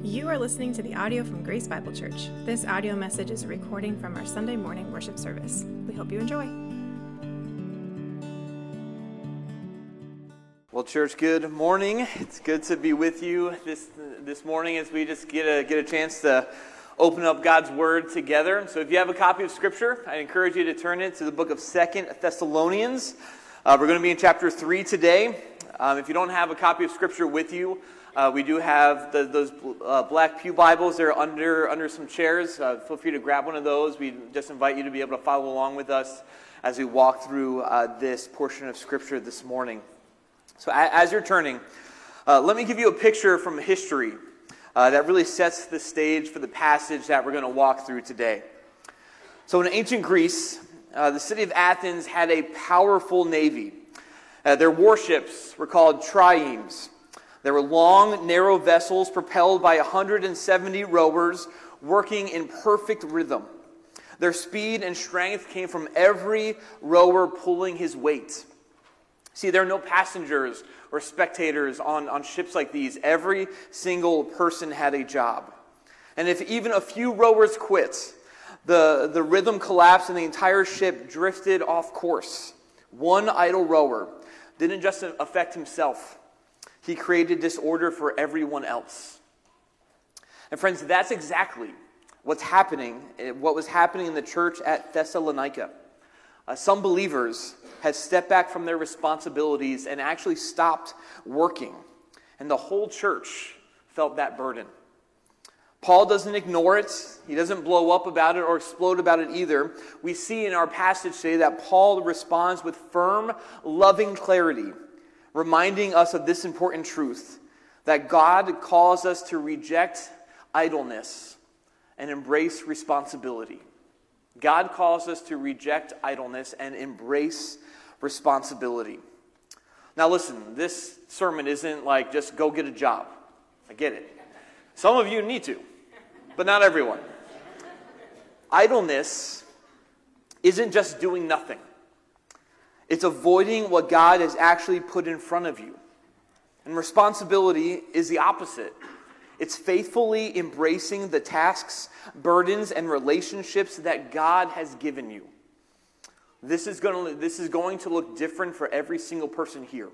You are listening to the audio from Grace Bible Church. This audio message is a recording from our Sunday morning worship service. We hope you enjoy. Well, church, good morning. It's good to be with you this morning as we just get a chance to open up God's Word together. So if you have a copy of Scripture, I encourage you to turn it to the book of 2 Thessalonians. We're going to be in chapter 3 today. If you don't have a copy of Scripture with you, we do have those black pew Bibles. They're under some chairs. Feel free to grab one of those. We just invite you to be able to follow along with us as we walk through this portion of Scripture this morning. So as you're turning, let me give you a picture from history that really sets the stage for the passage that we're going to walk through today. So in ancient Greece, the city of Athens had a powerful navy. Their warships were called triremes. They were long, narrow vessels propelled by 170 rowers working in perfect rhythm. Their speed and strength came from every rower pulling his weight. See, there are no passengers or spectators on ships like these. Every single person had a job. And if even a few rowers quit, the rhythm collapsed and the entire ship drifted off course. One idle rower didn't just affect himself. He created disorder for everyone else. And friends, that's exactly what was happening in the church at Thessalonica. Some believers had stepped back from their responsibilities and actually stopped working. And the whole church felt that burden. Paul doesn't ignore it. He doesn't blow up about it or explode about it either. We see in our passage today that Paul responds with firm, loving clarity, reminding us of this important truth, that God calls us to reject idleness and embrace responsibility. God calls us to reject idleness and embrace responsibility. Now listen, this sermon isn't like just go get a job. I get it. Some of you need to, but not everyone. Idleness isn't just doing nothing. It's avoiding what God has actually put in front of you. And responsibility is the opposite. It's faithfully embracing the tasks, burdens, and relationships that God has given you. This is going to look different for every single person here.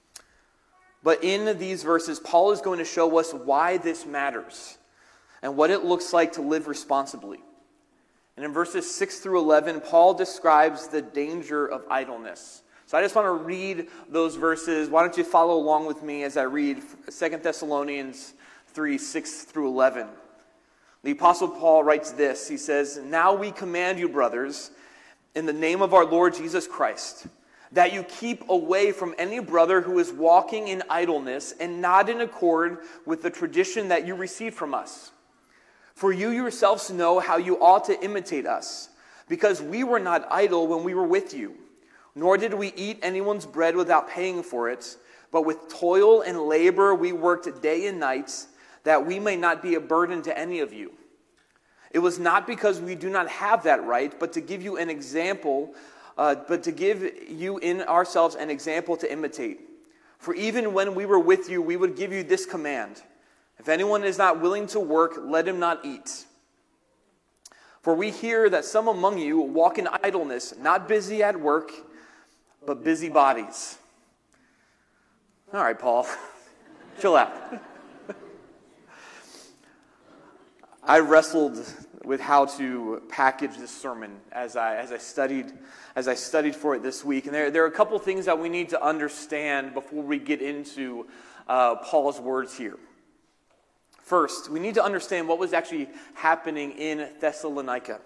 But in these verses, Paul is going to show us why this matters and what it looks like to live responsibly. And in verses 6 through 11, Paul describes the danger of idleness. So I just want to read those verses. Why don't you follow along with me as I read 2 Thessalonians 3, 6 through 11. The Apostle Paul writes this. He says, "Now we command you, brothers, in the name of our Lord Jesus Christ, that you keep away from any brother who is walking in idleness and not in accord with the tradition that you received from us. For you yourselves know how you ought to imitate us, because we were not idle when we were with you, nor did we eat anyone's bread without paying for it, but with toil and labor we worked day and night, that we may not be a burden to any of you. It was not because we do not have that right, but to give you an example, but to give you in ourselves an example to imitate. For even when we were with you, we would give you this command: if anyone is not willing to work, let him not eat. For we hear that some among you walk in idleness, not busy at work, but busy bodies." All right, Paul, chill out. I wrestled with how to package this sermon as I studied for it this week, and there are a couple things that we need to understand before we get into Paul's words here. First, we need to understand what was actually happening in Thessalonica.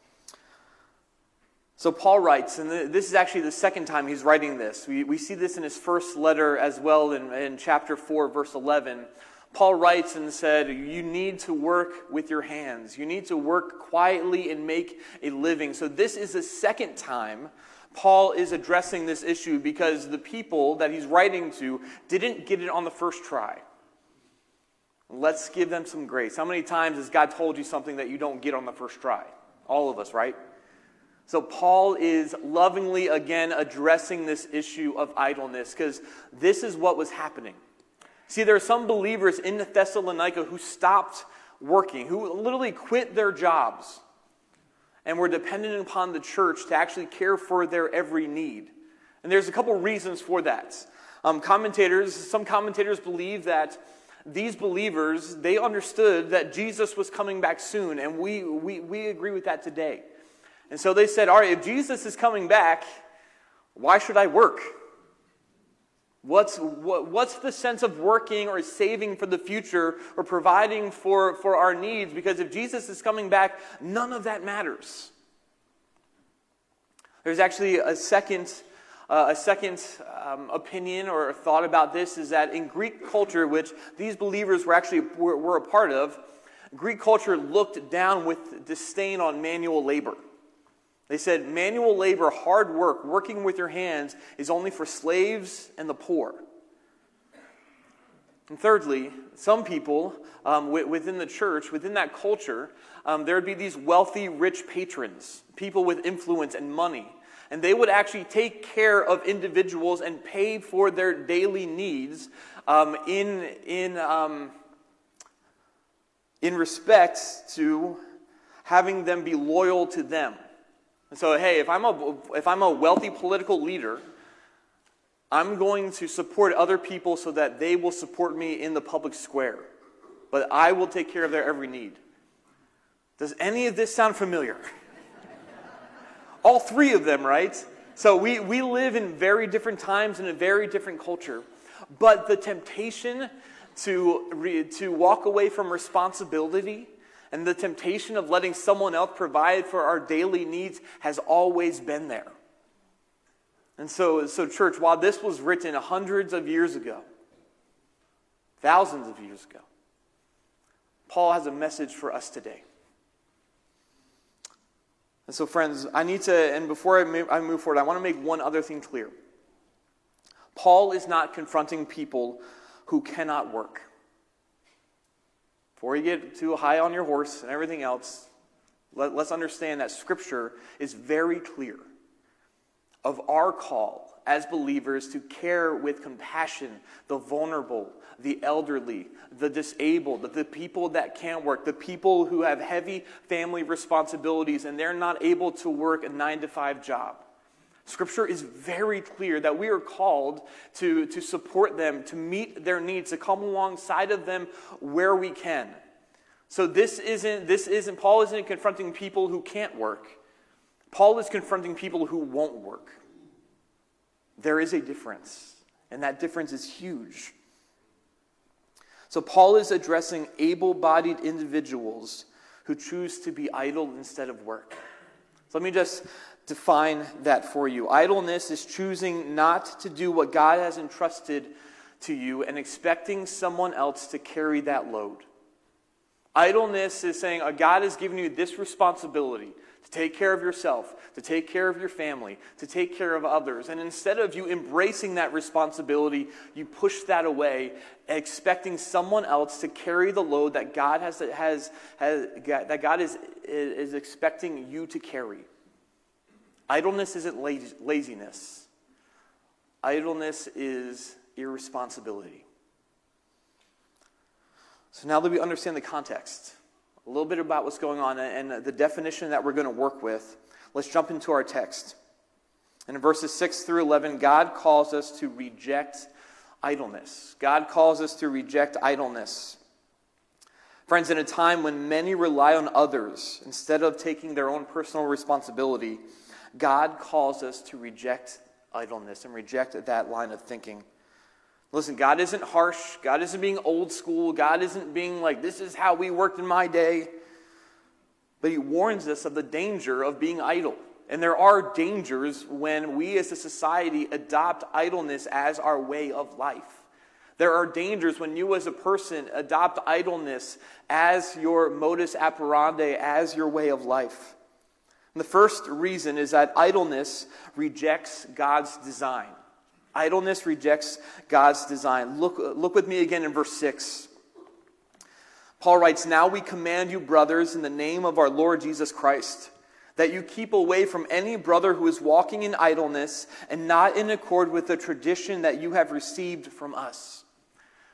So Paul writes, and this is actually the second time he's writing this. We see this in his first letter as well in chapter 4, verse 11. Paul writes and said, you need to work with your hands. You need to work quietly and make a living. So this is the second time Paul is addressing this issue because the people that he's writing to didn't get it on the first try. Let's give them some grace. How many times has God told you something that you don't get on the first try? All of us, right? So Paul is lovingly again addressing this issue of idleness because this is what was happening. See, there are some believers in Thessalonica who stopped working, who literally quit their jobs and were dependent upon the church to actually care for their every need. And there's a couple reasons for that. Some commentators believe that these believers, they understood that Jesus was coming back soon, and we agree with that today. And so they said, all right, if Jesus is coming back, why should I work? What's the sense of working or saving for the future or providing for our needs? Because if Jesus is coming back, none of that matters. There's actually a second opinion or thought about this, is that in Greek culture, which these believers were a part of, Greek culture looked down with disdain on manual labor. They said manual labor, hard work, working with your hands, is only for slaves and the poor. And thirdly, some people within the church, within that culture, there would be these wealthy, rich patrons, people with influence and money. And they would actually take care of individuals and pay for their daily needs in respect to having them be loyal to them. And so, hey, if I'm a wealthy political leader, I'm going to support other people so that they will support me in the public square. But I will take care of their every need. Does any of this sound familiar? All three of them, right? So we live in very different times in a very different culture. But the temptation to walk away from responsibility and the temptation of letting someone else provide for our daily needs has always been there. And so church, while this was written hundreds of years ago, thousands of years ago, Paul has a message for us today. And so friends, before I move forward, I want to make one other thing clear. Paul is not confronting people who cannot work. Before you get too high on your horse and everything else, let's understand that Scripture is very clear of our call as believers to care with compassion the vulnerable, the elderly, the disabled, the people that can't work, the people who have heavy family responsibilities and they're not able to work a 9-to-5 job. Scripture is very clear that we are called to support them, to meet their needs, to come alongside of them where we can. So Paul isn't confronting people who can't work. Paul is confronting people who won't work. There is a difference, and that difference is huge. So Paul is addressing able-bodied individuals who choose to be idle instead of work. So let me just define that for you. Idleness is choosing not to do what God has entrusted to you and expecting someone else to carry that load. Idleness is saying, God has given you this responsibility to take care of yourself, to take care of your family, to take care of others. And instead of you embracing that responsibility, you push that away, expecting someone else to carry the load that God is expecting you to carry. Idleness isn't laziness. Idleness is irresponsibility. So now that we understand the context, a little bit about what's going on and the definition that we're going to work with, let's jump into our text. And in verses 6 through 11, God calls us to reject idleness. God calls us to reject idleness. Friends, in a time when many rely on others instead of taking their own personal responsibility, God calls us to reject idleness and reject that line of thinking. Listen, God isn't harsh. God isn't being old school. God isn't being like, this is how we worked in my day. But he warns us of the danger of being idle. And there are dangers when we as a society adopt idleness as our way of life. There are dangers when you as a person adopt idleness as your modus operandi, as your way of life. And the first reason is that idleness rejects God's design. Idleness rejects God's design. Look with me again in verse 6. Paul writes, "Now we command you, brothers, in the name of our Lord Jesus Christ, that you keep away from any brother who is walking in idleness and not in accord with the tradition that you have received from us."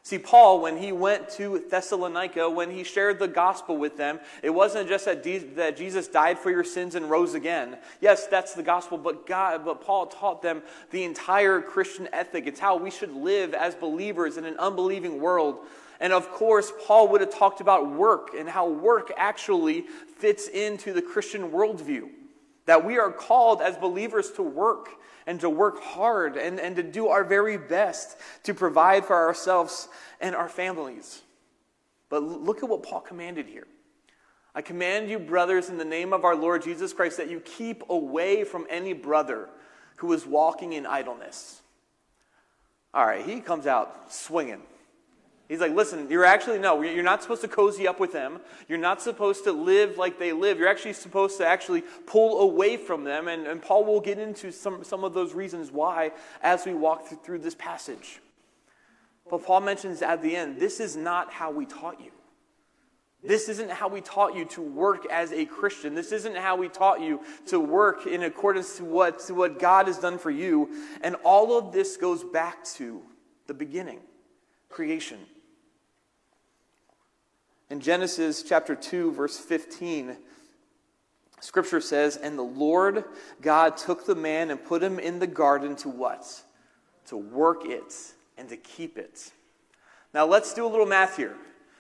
See, Paul, when he went to Thessalonica, when he shared the gospel with them, it wasn't just that Jesus died for your sins and rose again. Yes, that's the gospel, but Paul taught them the entire Christian ethic. It's how we should live as believers in an unbelieving world. And of course, Paul would have talked about work and how work actually fits into the Christian worldview. That we are called as believers to work and to work hard and to do our very best to provide for ourselves and our families. But look at what Paul commanded here. I command you, brothers, in the name of our Lord Jesus Christ, that you keep away from any brother who is walking in idleness. All right, he comes out swinging. He's like, listen, you're not supposed to cozy up with them. You're not supposed to live like they live. You're actually supposed to actually pull away from them. And Paul will get into some of those reasons why as we walk through this passage. But Paul mentions at the end, this is not how we taught you. This isn't how we taught you to work as a Christian. This isn't how we taught you to work in accordance to what God has done for you. And all of this goes back to the beginning, creation. In Genesis chapter 2, verse 15, Scripture says, "And the Lord God took the man and put him in the garden to" what? To work it and to keep it. Now let's do a little math here.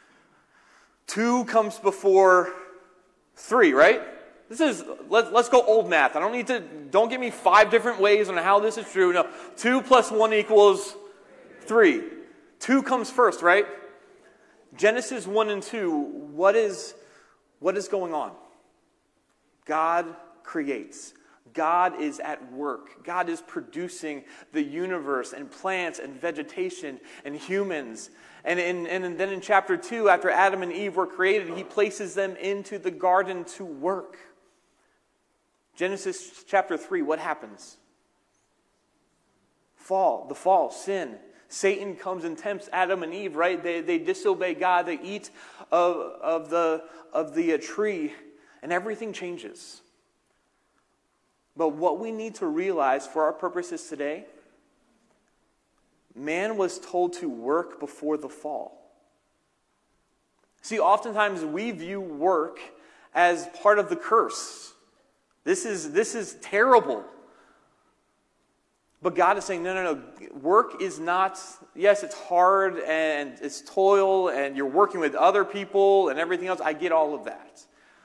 2 comes before 3, right? Let's go old math. Don't give me 5 different ways on how this is true. No, 2 plus 1 equals 3. 2 comes first, right? Genesis 1 and 2, what is going on? God creates. God is at work. God is producing the universe and plants and vegetation and humans. And then in chapter 2, after Adam and Eve were created, he places them into the garden to work. Genesis chapter 3, what happens? The fall, sin. Satan comes and tempts Adam and Eve, right? They disobey God. They eat of the tree, and everything changes. But what we need to realize for our purposes today, man was told to work before the fall. See, oftentimes we view work as part of the curse. This is terrible. But God is saying, no. Work is not, yes, it's hard and it's toil and you're working with other people and everything else. I get all of that.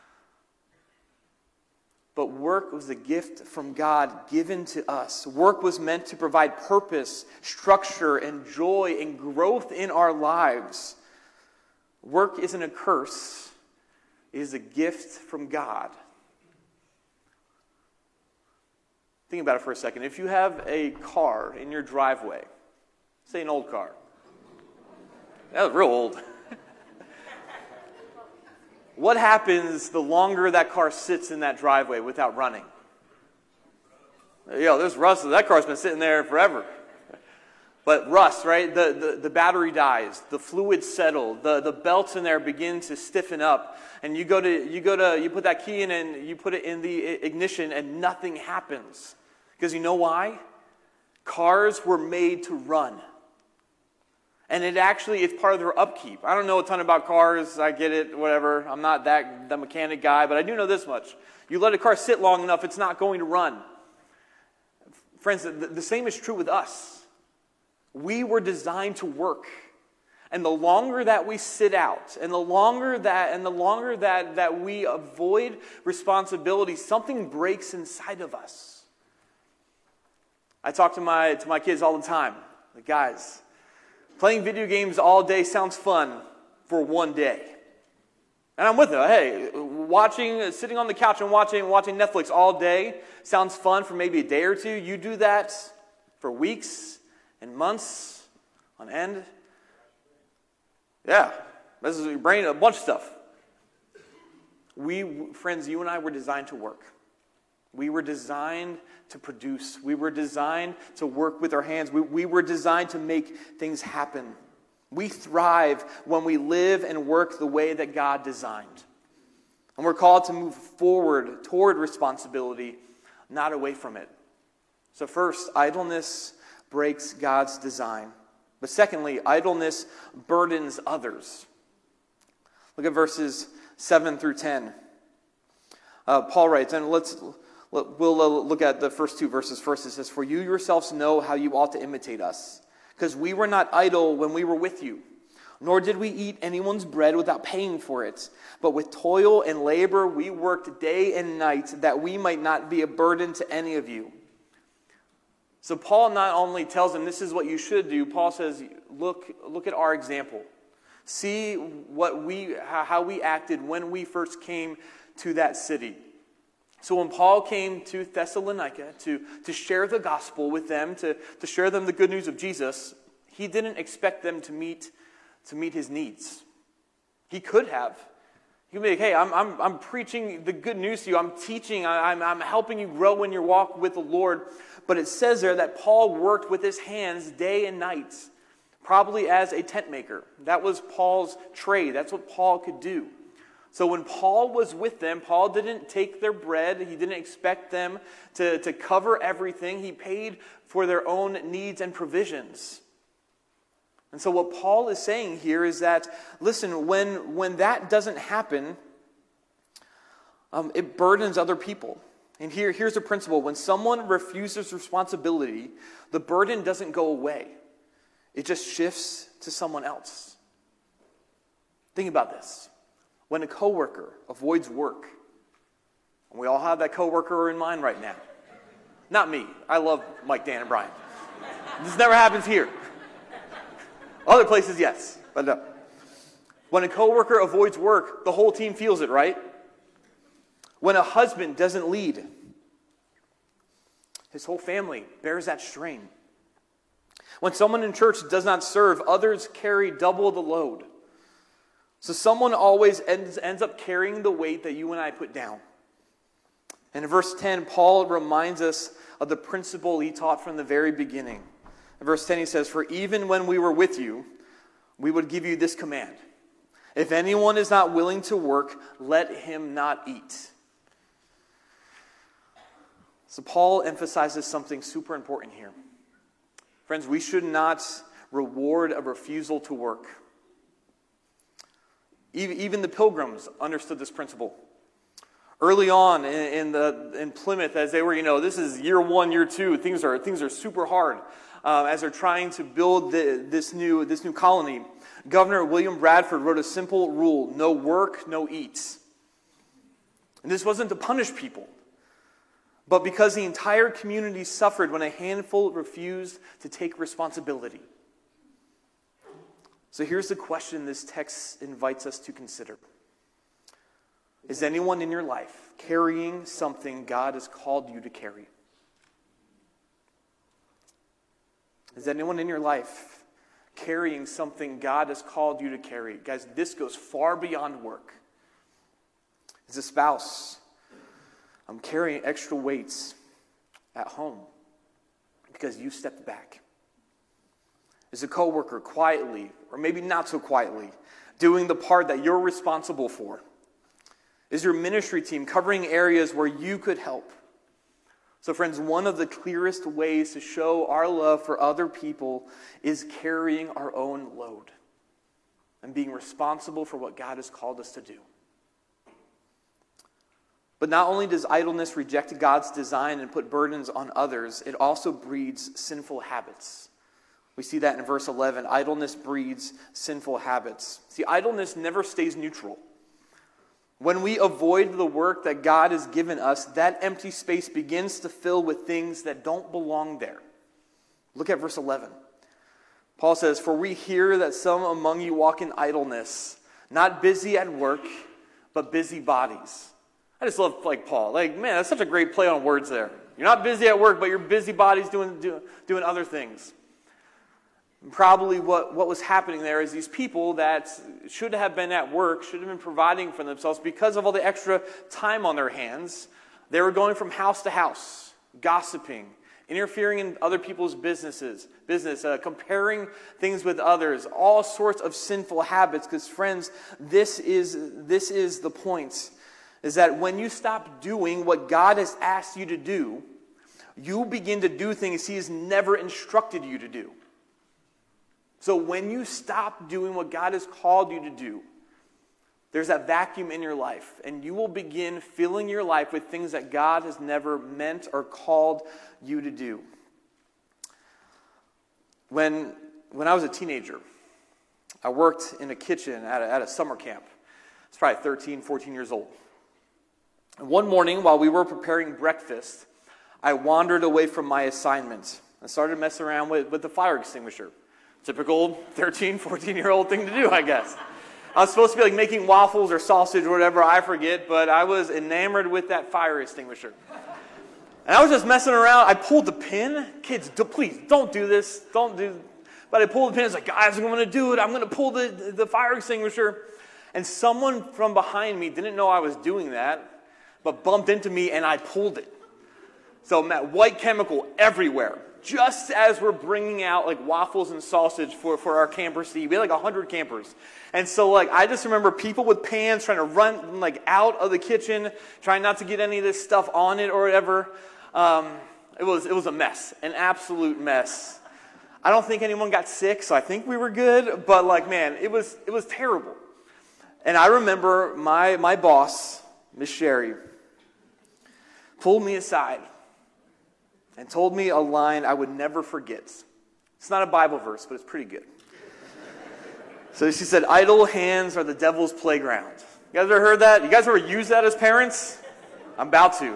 But work was a gift from God given to us. Work was meant to provide purpose, structure, and joy and growth in our lives. Work isn't a curse. It is a gift from God. Think about it for a second. If you have a car in your driveway, say an old car. That was real old. What happens the longer that car sits in that driveway without running? There's rust. That car's been sitting there forever. But rust, right? The battery dies. The fluids settle. The belts in there begin to stiffen up. And you put that key in and you put it in the ignition and nothing happens. Because you know why? Cars were made to run. And it's part of their upkeep. I don't know a ton about cars. I get it, whatever. I'm not the mechanic guy, but I do know this much. You let a car sit long enough, it's not going to run. Friends, the same is true with us. We were designed to work. And the longer that we sit out, and the longer that we avoid responsibility, something breaks inside of us. I talk to my kids all the time. Like, guys, playing video games all day sounds fun for one day. And I'm with them. Hey, sitting on the couch and watching Netflix all day sounds fun for maybe a day or two. You do that for weeks and months on end. Yeah, this is your brain, a bunch of stuff. Friends, you and I were designed to work. We were designed to produce. We were designed to work with our hands. We were designed to make things happen. We thrive when we live and work the way that God designed. And we're called to move forward toward responsibility, not away from it. So first, idleness breaks God's design. But secondly, idleness burdens others. Look at verses 7 through 10. Paul writes, and we'll look at the first two verses first. It says, "For you yourselves know how you ought to imitate us, because we were not idle when we were with you, nor did we eat anyone's bread without paying for it. But with toil and labor we worked day and night, that we might not be a burden to any of you." So Paul not only tells them this is what you should do, Paul says, look at our example. See how we acted when we first came to that city. So when Paul came to Thessalonica to share the gospel with them, to share them the good news of Jesus, he didn't expect them to meet his needs. He could have. He could be like, hey, I'm preaching the good news to you. I'm teaching. I'm helping you grow in your walk with the Lord. But it says there that Paul worked with his hands day and night, probably as a tent maker. That was Paul's trade. That's what Paul could do. So when Paul was with them, Paul didn't take their bread. He didn't expect them to cover everything. He paid for their own needs and provisions. And so what Paul is saying here is that, listen, when that doesn't happen, it burdens other people. And here's the principle. When someone refuses responsibility, the burden doesn't go away. It just shifts to someone else. Think about this. When a coworker avoids work, and we all have that coworker in mind right now. Not me. I love Mike, Dan, and Brian. This never happens here. Other places, yes, but no. When a coworker avoids work, the whole team feels it, right? When a husband doesn't lead, his whole family bears that strain. When someone in church does not serve, others carry double the load. So someone always ends up carrying the weight that you and I put down. And in verse 10, Paul reminds us of the principle he taught from the very beginning. In verse 10 he says, "For even when we were with you, we would give you this command. If anyone is not willing to work, let him not eat." So Paul emphasizes something super important here. Friends, we should not reward a refusal to work. Even the Pilgrims understood this principle. Early on in Plymouth, as they were, this is year 1, year 2, things are super hard. As they're trying to build this new colony, Governor William Bradford wrote a simple rule: no work, no eat. And this wasn't to punish people, but because the entire community suffered when a handful refused to take responsibility. So here's the question this text invites us to consider. Is anyone in your life carrying something God has called you to carry? Is anyone in your life carrying something God has called you to carry? Guys, this goes far beyond work. As a spouse, I'm carrying extra weights at home because you stepped back. As a coworker, quietly, or maybe not so quietly, doing the part that you're responsible for. Is your ministry team covering areas where you could help? So friends, one of the clearest ways to show our love for other people is carrying our own load and being responsible for what God has called us to do. But not only does idleness reject God's design and put burdens on others, it also breeds sinful habits. We see that in verse 11. Idleness breeds sinful habits. See, idleness never stays neutral. When we avoid the work that God has given us, that empty space begins to fill with things that don't belong there. Look at verse 11. Paul says, "For we hear that some among you walk in idleness, not busy at work, but busy bodies." I just love Paul. Man, that's such a great play on words there. You're not busy at work, but you're busy bodies doing other things. And probably what was happening there is these people that should have been at work, should have been providing for themselves because of all the extra time on their hands. They were going from house to house, gossiping, interfering in other people's business, comparing things with others, all sorts of sinful habits. Because friends, this is the point, is that when you stop doing what God has asked you to do, you begin to do things He has never instructed you to do. So when you stop doing what God has called you to do, there's that vacuum in your life, and you will begin filling your life with things that God has never meant or called you to do. When I was a teenager, I worked in a kitchen at a summer camp. I was probably 13, 14 years old. And one morning, while we were preparing breakfast, I wandered away from my assignment and started messing around with the fire extinguisher. Typical 13, 14-year-old thing to do, I guess. I was supposed to be like making waffles or sausage or whatever, I forget, but I was enamored with that fire extinguisher. And I was just messing around. I pulled the pin. Kids, please, don't do this. Don't do. But I pulled the pin. I was like, guys, I'm going to do it. I'm going to pull the fire extinguisher. And someone from behind me didn't know I was doing that, but bumped into me and I pulled it. So white chemical everywhere. Just as we're bringing out like waffles and sausage for our campers to eat. We had like 100 campers. And so like I just remember people with pans trying to run like out of the kitchen, trying not to get any of this stuff on it or whatever. It was a mess, an absolute mess. I don't think anyone got sick, so I think we were good. But like, man, it was terrible. And I remember my boss, Miss Sherry, pulled me aside and told me a line I would never forget. It's not a Bible verse, but it's pretty good. So she said, idle hands are the devil's playground. You guys ever heard that? You guys ever use that as parents? I'm about to.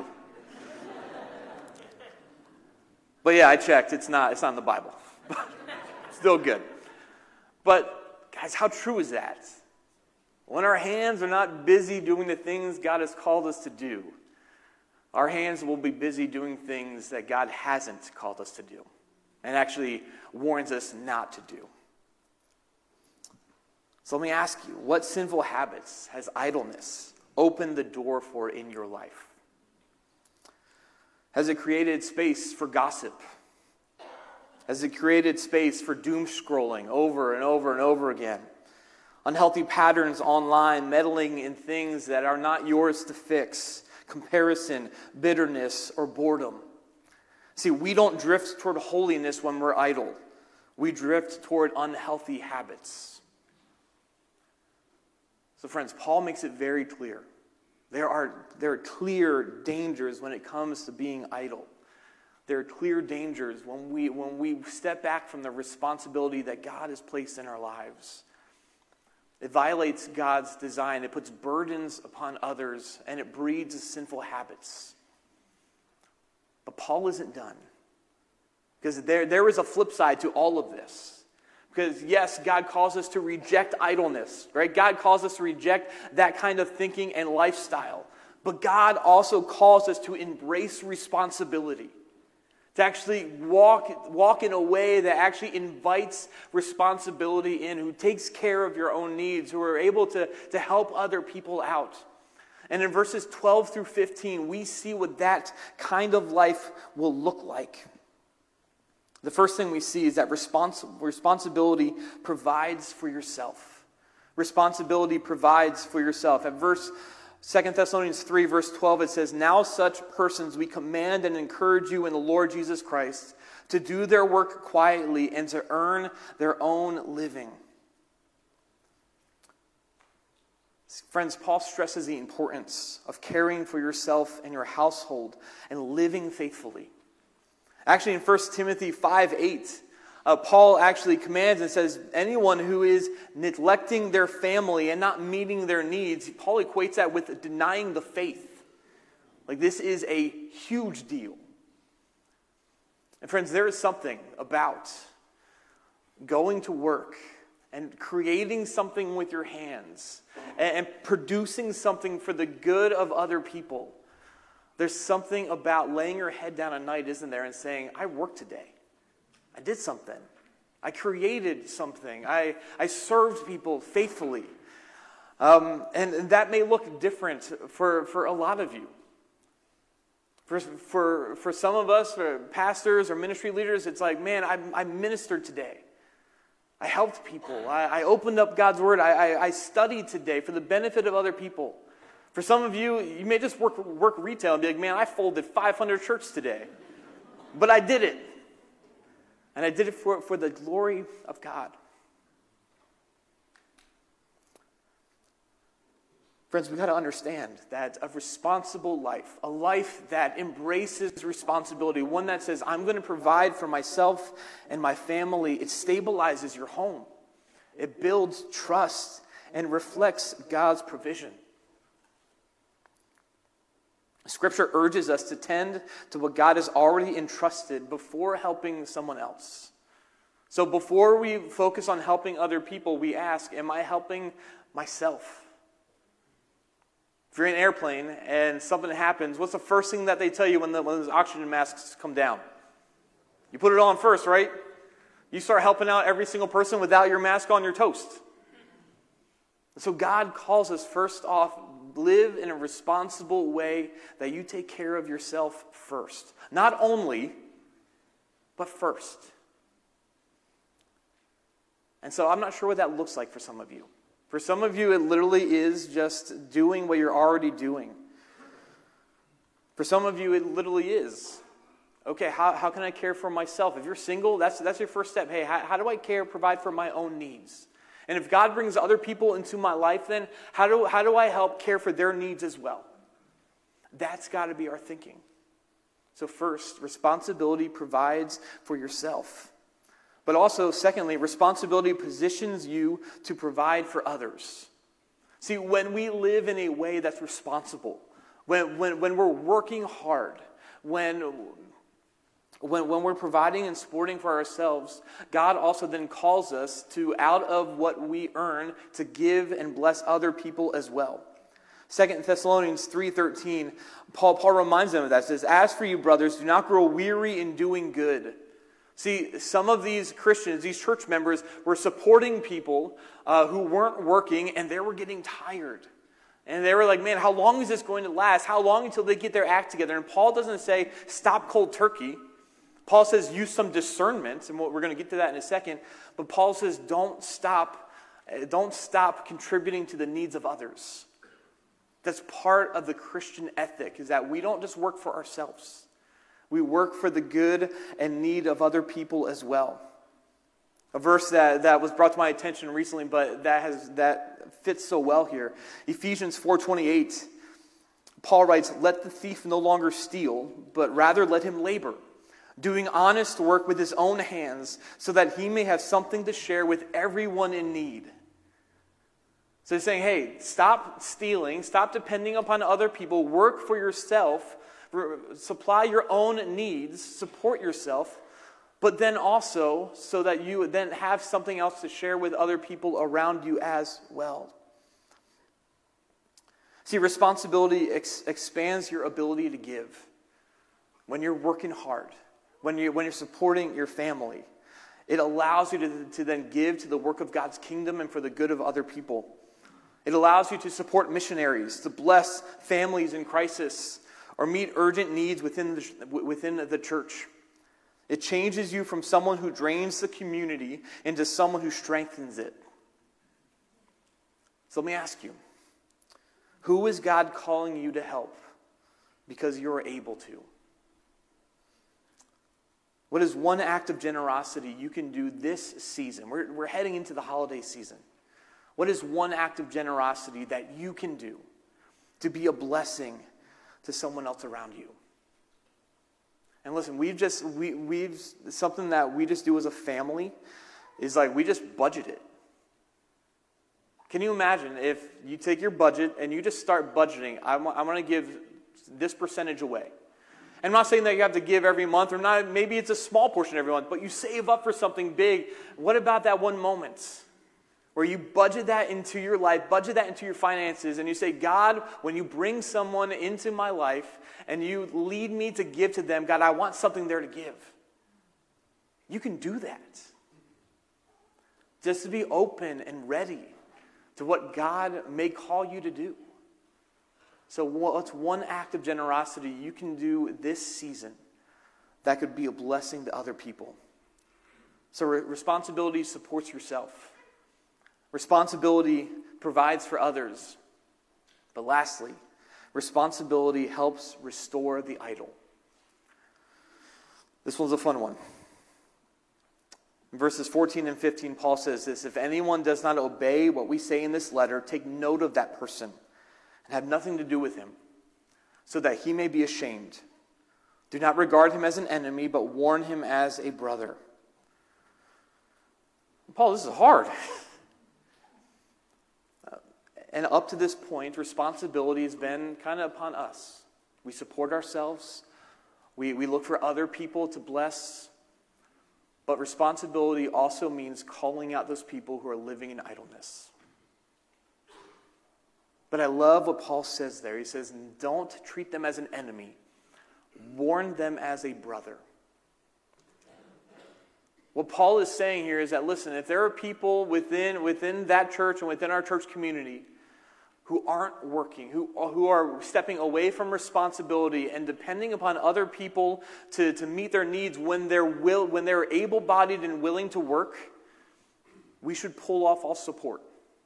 But yeah, I checked. It's not in the Bible. Still good. But guys, how true is that? When our hands are not busy doing the things God has called us to do, our hands will be busy doing things that God hasn't called us to do and actually warns us not to do. So let me ask you, what sinful habits has idleness opened the door for in your life? Has it created space for gossip? Has it created space for doom scrolling over and over and over again? Unhealthy patterns online, meddling in things that are not yours to fix, comparison, bitterness, or boredom. See, we don't drift toward holiness when we're idle. We drift toward unhealthy habits. So friends, Paul makes it very clear. There are clear dangers when it comes to being idle. There are clear dangers when we step back from the responsibility that God has placed in our lives. It violates God's design. It puts burdens upon others, and it breeds sinful habits. But Paul isn't done. Because there is a flip side to all of this. Because yes, God calls us to reject idleness, right? God calls us to reject that kind of thinking and lifestyle. But God also calls us to embrace responsibility. To actually walk in a way that actually invites responsibility in, who takes care of your own needs, who are able to help other people out. And in verses 12 through 15, we see what that kind of life will look like. The first thing we see is that responsibility provides for yourself. Responsibility provides for yourself. At 2 Thessalonians 3, verse 12, it says, now such persons we command and encourage you in the Lord Jesus Christ to do their work quietly and to earn their own living. Friends, Paul stresses the importance of caring for yourself and your household and living faithfully. Actually, in 1 Timothy 5:8, Paul actually commands and says, anyone who is neglecting their family and not meeting their needs, Paul equates that with denying the faith. Like, this is a huge deal. And friends, there is something about going to work and creating something with your hands and producing something for the good of other people. There's something about laying your head down at night, isn't there, and saying, I worked today. I did something. I created something. I served people faithfully. And that may look different for a lot of you. For some of us, for pastors or ministry leaders, it's like, man, I ministered today. I helped people. I opened up God's word. I studied today for the benefit of other people. For some of you, you may just work retail and be like, man, I folded 500 shirts today. But I did it. And I did it for the glory of God. Friends, we got to understand that a responsible life, a life that embraces responsibility, one that says, I'm going to provide for myself and my family, it stabilizes your home. It builds trust and reflects God's provision. Scripture urges us to tend to what God has already entrusted before helping someone else. So before we focus on helping other people, we ask, am I helping myself? If you're in an airplane and something happens, what's the first thing that they tell you when those oxygen masks come down? You put it on first, right? You start helping out every single person without your mask on, you're toast. So God calls us first off, live in a responsible way that you take care of yourself first. Not only, but first. And so I'm not sure what that looks like for some of you. For some of you, it literally is just doing what you're already doing. For some of you, it literally is, okay, how can I care for myself? If you're single, that's your first step. Hey, how do I provide for my own needs? And if God brings other people into my life, then how do I help care for their needs as well? That's got to be our thinking. So first, responsibility provides for yourself. But also, secondly, responsibility positions you to provide for others. See, when we live in a way that's responsible, when we're working hard, when we're providing and supporting for ourselves, God also then calls us to, out of what we earn, to give and bless other people as well. 2 Thessalonians 3:13, Paul reminds them of that. It says, as for you, brothers, do not grow weary in doing good. See, some of these Christians, these church members, were supporting people who weren't working, and they were getting tired. And they were like, man, how long is this going to last? How long until they get their act together? And Paul doesn't say, stop cold turkey. Paul says, use some discernment, and we're going to get to that in a second. But Paul says, don't stop contributing to the needs of others. That's part of the Christian ethic, is that we don't just work for ourselves. We work for the good and need of other people as well. A verse that was brought to my attention recently, but that fits so well here. Ephesians 4:28, Paul writes, let the thief no longer steal, but rather let him labor, doing honest work with his own hands, so that he may have something to share with everyone in need. So he's saying, hey, stop stealing, stop depending upon other people, work for yourself, supply your own needs, support yourself, but then also so that you would then have something else to share with other people around you as well. See, responsibility expands your ability to give. When you're working hard, when you're supporting your family, it allows you to then give to the work of God's kingdom and for the good of other people. It allows you to support missionaries, to bless families in crisis, or meet urgent needs within the church. It changes you from someone who drains the community into someone who strengthens it. So let me ask you, who is God calling you to help because you're able to? What is one act of generosity you can do this season? We're heading into the holiday season. What is one act of generosity that you can do to be a blessing to someone else around you? And listen, we've something that we just do as a family is like we just budget it. Can you imagine if you take your budget and you just start budgeting, I'm going to give this percentage away. And I'm not saying that you have to give every month or not, maybe it's a small portion every month, but you save up for something big. What about that one moment where you budget that into your life, budget that into your finances, and you say, God, when you bring someone into my life and you lead me to give to them, God, I want something there to give. You can do that. Just to be open and ready to what God may call you to do. So what's one act of generosity you can do this season that could be a blessing to other people? So responsibility supports yourself. Responsibility provides for others. But lastly, responsibility helps restore the idol. This one's a fun one. In verses 14 and 15, Paul says this, if anyone does not obey what we say in this letter, take note of that person and have nothing to do with him, so that he may be ashamed. Do not regard him as an enemy, but warn him as a brother. Paul, this is hard. And up to this point, responsibility has been kind of upon us. We support ourselves. We look for other people to bless. But responsibility also means calling out those people who are living in idleness. But I love what Paul says there. He says, don't treat them as an enemy. Warn them as a brother. What Paul is saying here is that, listen, if there are people within that church and within our church community who aren't working, who are stepping away from responsibility and depending upon other people to meet their needs when they're able-bodied and willing to work, we should pull off all support.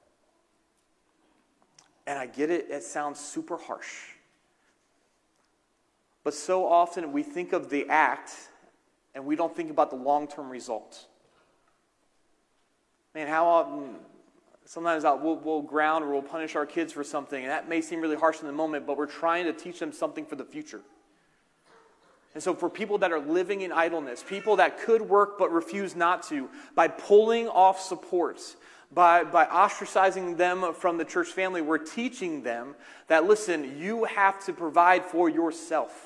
And I get it, it sounds super harsh. But so often we think of the act and we don't think about the long-term result. Man, how often, sometimes we'll ground or we'll punish our kids for something, and that may seem really harsh in the moment, but we're trying to teach them something for the future. And so for people that are living in idleness, people that could work but refuse not to, by pulling off support, by ostracizing them from the church family, we're teaching them that, listen, you have to provide for yourself.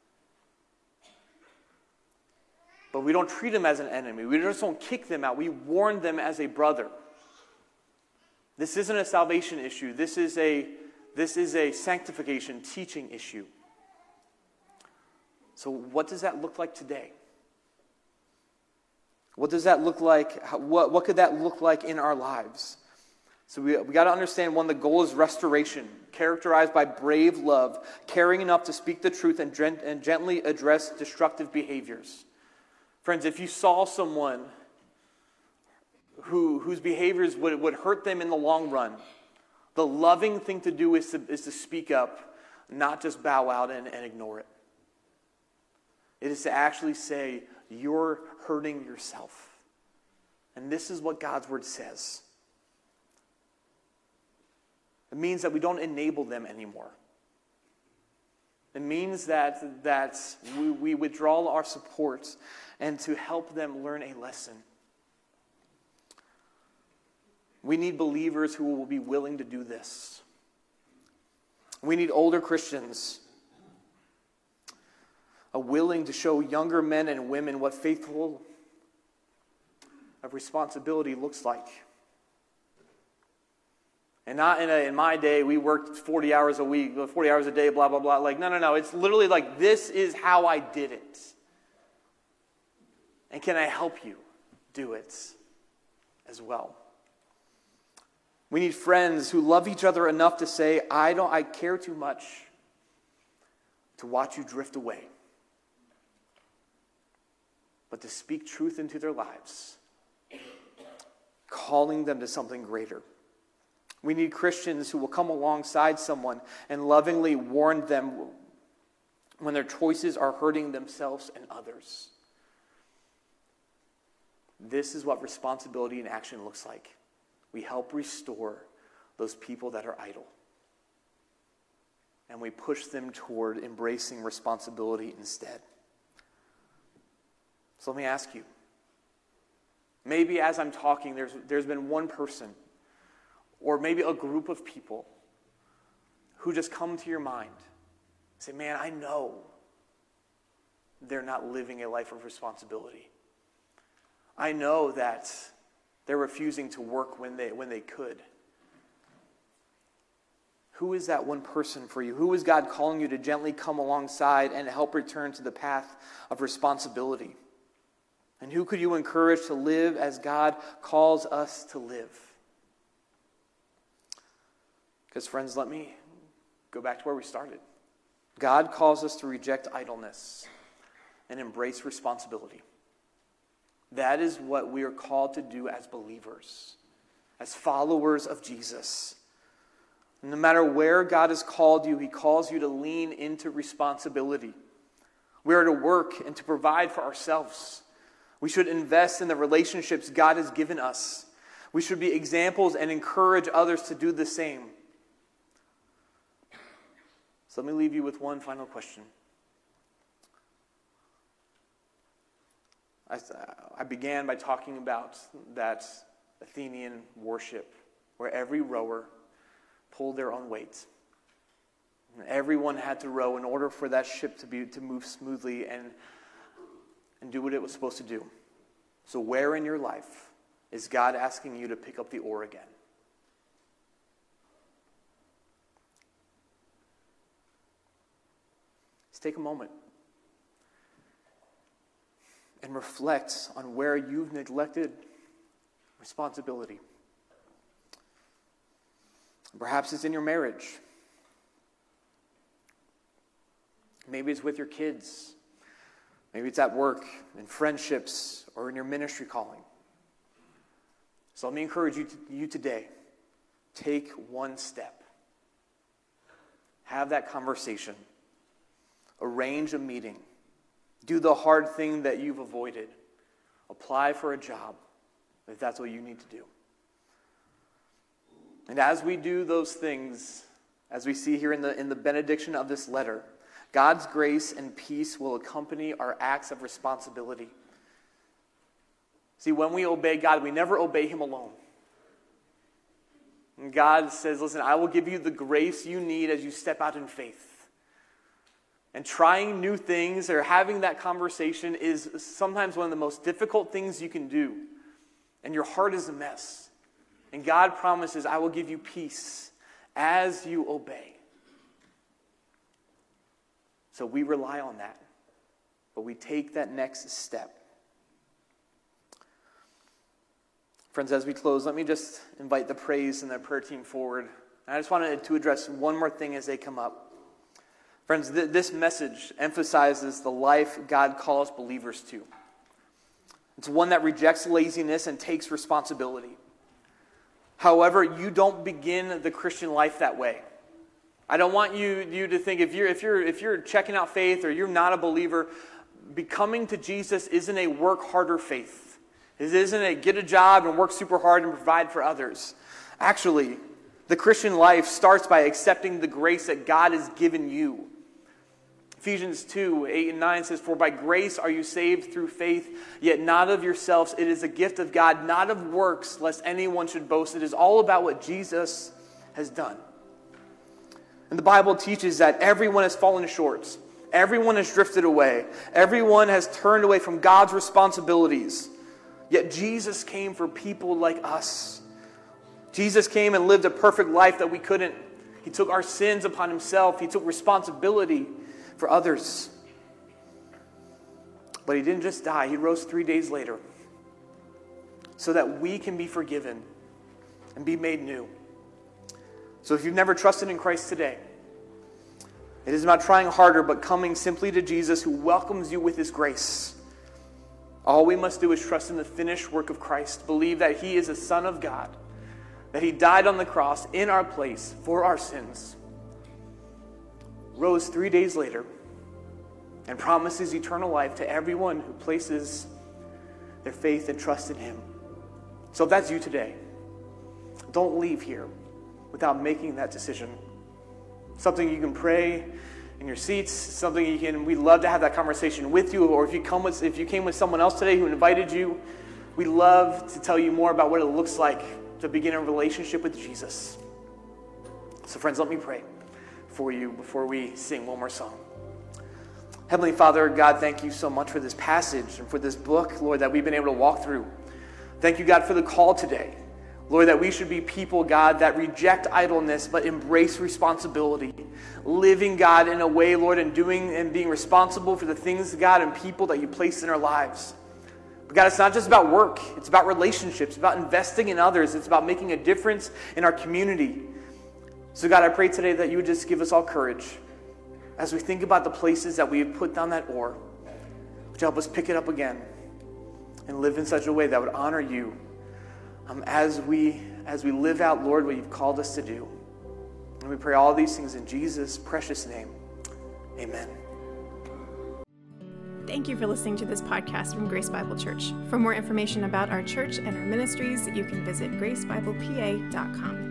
But we don't treat them as an enemy. We just don't kick them out. We warn them as a brother. This isn't a salvation issue. This is a sanctification, teaching issue. So what does that look like today? What does that look like? What could that look like in our lives? So we got to understand, one, the goal is restoration, characterized by brave love, caring enough to speak the truth and gently address destructive behaviors. Friends, if you saw someone whose behaviors would hurt them in the long run, the loving thing to do is to speak up, not just bow out and ignore it. It is to actually say, you're hurting yourself. And this is what God's word says. It means that we don't enable them anymore. It means that we withdraw our support and to help them learn a lesson. We need believers who will be willing to do this. We need older Christians willing to show younger men and women what faithful of responsibility looks like. And not in my day, we worked 40 hours a week, 40 hours a day, blah, blah, blah. Like, no. It's literally like, this is how I did it. And can I help you do it as well? We need friends who love each other enough to say, I care too much to watch you drift away. But to speak truth into their lives, calling them to something greater. We need Christians who will come alongside someone and lovingly warn them when their choices are hurting themselves and others. This is what responsibility in action looks like. We help restore those people that are idle. And we push them toward embracing responsibility instead. So let me ask you. Maybe as I'm talking, there's been one person, or maybe a group of people, who just come to your mind. Say, man, I know they're not living a life of responsibility. I know that they're refusing to work when they could. Who is that one person for you? Who is God calling you to gently come alongside and help return to the path of responsibility? And who could you encourage to live as God calls us to live? Because friends, let me go back to where we started. God calls us to reject idleness and embrace responsibility. That is what we are called to do as believers, as followers of Jesus. No matter where God has called you, He calls you to lean into responsibility. We are to work and to provide for ourselves. We should invest in the relationships God has given us. We should be examples and encourage others to do the same. So let me leave you with one final question. I began by talking about that Athenian worship where every rower pulled their own weight. And everyone had to row in order for that ship to move smoothly and do what it was supposed to do. So where in your life is God asking you to pick up the oar again? Just take a moment and reflect on where you've neglected responsibility. Perhaps it's in your marriage. Maybe it's with your kids. Maybe it's at work, in friendships, or in your ministry calling. So let me encourage you today. Take one step. Have that conversation. Arrange a meeting. Do the hard thing that you've avoided. Apply for a job if that's what you need to do. And as we do those things, as we see here in the benediction of this letter, God's grace and peace will accompany our acts of responsibility. See, when we obey God, we never obey Him alone. And God says, listen, I will give you the grace you need as you step out in faith. And trying new things or having that conversation is sometimes one of the most difficult things you can do. And your heart is a mess. And God promises, I will give you peace as you obey. So we rely on that. But we take that next step. Friends, as we close, let me just invite the praise and the prayer team forward. And I just wanted to address one more thing as they come up. Friends, this message emphasizes the life God calls believers to. It's one that rejects laziness and takes responsibility. However, you don't begin the Christian life that way. I don't want you to think if you're checking out faith or you're not a believer, becoming to Jesus isn't a work harder faith. It isn't a get a job and work super hard and provide for others. Actually, the Christian life starts by accepting the grace that God has given you. Ephesians 2:8-9 says, "For by grace are you saved through faith, yet not of yourselves. It is a gift of God, not of works, lest anyone should boast." It is all about what Jesus has done. And the Bible teaches that everyone has fallen short. Everyone has drifted away. Everyone has turned away from God's responsibilities. Yet Jesus came for people like us. Jesus came and lived a perfect life that we couldn't. He took our sins upon himself. He took responsibility for others. But he didn't just die. He rose 3 days later so that we can be forgiven and be made new. So if you've never trusted in Christ today, it is about trying harder but coming simply to Jesus who welcomes you with his grace. All we must do is trust in the finished work of Christ, believe that he is the Son of God, that he died on the cross in our place for our sins, rose 3 days later, and promises eternal life to everyone who places their faith and trust in him. So if that's you today, don't leave here without making that decision. Something you can pray in your seats, something you can, we'd love to have that conversation with you, or if you came with someone else today who invited you, we'd love to tell you more about what it looks like to begin a relationship with Jesus. So friends, let me pray for you before we sing one more song. Heavenly Father, God, thank you so much for this passage and for this book, Lord, that we've been able to walk through. Thank you, God, for the call today. Lord, that we should be people, God, that reject idleness but embrace responsibility. Living, God, in a way, Lord, and doing and being responsible for the things, God, and people that you place in our lives. But God, it's not just about work. It's about relationships. It's about investing in others. It's about making a difference in our community. So God, I pray today that you would just give us all courage as we think about the places that we have put down that oar, which help us pick it up again and live in such a way that would honor you as we live out, Lord, what you've called us to do. And we pray all these things in Jesus' precious name. Amen. Thank you for listening to this podcast from Grace Bible Church. For more information about our church and our ministries, you can visit gracebiblepa.com.